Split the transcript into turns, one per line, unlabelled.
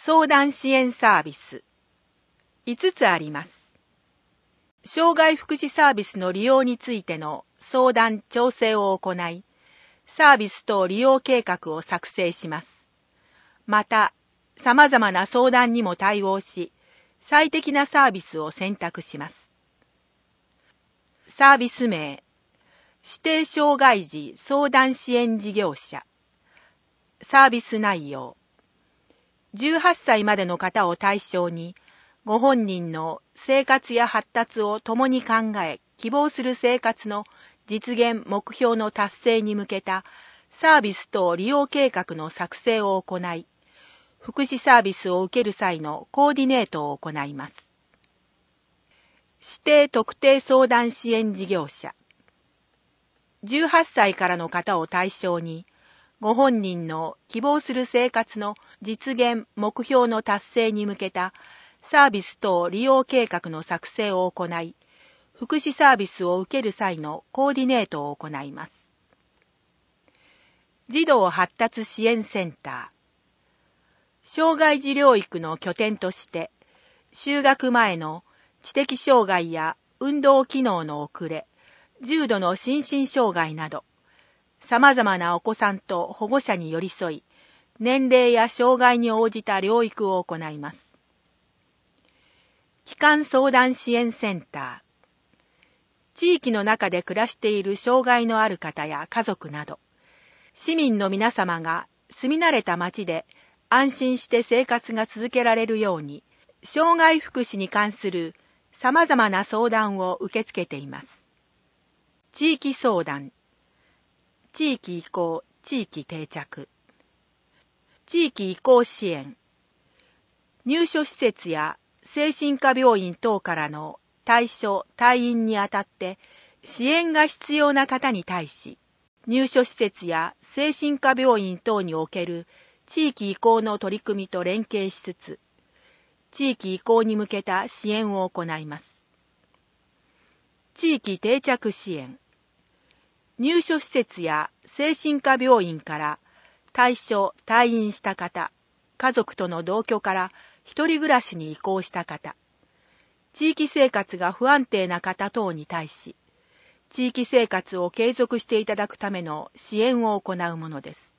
相談支援サービス5つあります。障害福祉サービスの利用についての相談・調整を行い、サービス等利用計画を作成します。また、様々な相談にも対応し、最適なサービスを選択します。サービス名、指定障害児相談支援事業者。サービス内容、18歳までの方を対象に、ご本人の生活や発達を共に考え、希望する生活の実現目標の達成に向けたサービス等利用計画の作成を行い、福祉サービスを受ける際のコーディネートを行います。指定特定相談支援事業者。18歳からの方を対象に、ご本人の希望する生活の実現目標の達成に向けたサービス等利用計画の作成を行い、福祉サービスを受ける際のコーディネートを行います。児童発達支援センター。障害児療育の拠点として、就学前の知的障害や運動機能の遅れ、重度の心身障害など、様々なお子さんと保護者に寄り添い、年齢や障害に応じた療育を行います。帰還相談支援センター。地域の中で暮らしている障害のある方や家族など、市民の皆様が住み慣れた町で安心して生活が続けられるように、障害福祉に関する様々な相談を受け付けています。地域相談。地域移行、地域定着。地域移行支援。入所施設や精神科病院等からの退所・退院にあたって支援が必要な方に対し、入所施設や精神科病院等における地域移行の取り組みと連携しつつ、地域移行に向けた支援を行います。地域定着支援。入所施設や精神科病院から退所・退院した方、家族との同居から一人暮らしに移行した方、地域生活が不安定な方等に対し、地域生活を継続していただくための支援を行うものです。